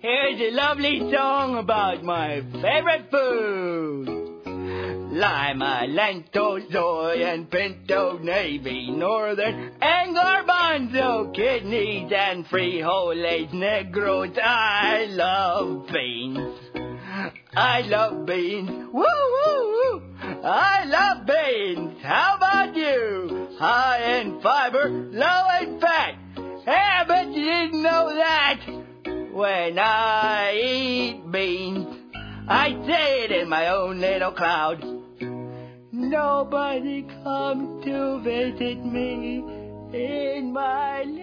Here's a lovely song about my favorite food. Lima, lentil, soy, and pinto, navy, northern, and garbanzo, kidneys, and frijoles negros. I love beans. I love beans. Woo, woo, woo. I love beans. How about you? High in fiber, low in fat. Hey, but you didn't know that. When I eat beans, I say it in my own little cloud. Nobody comes to visit me in my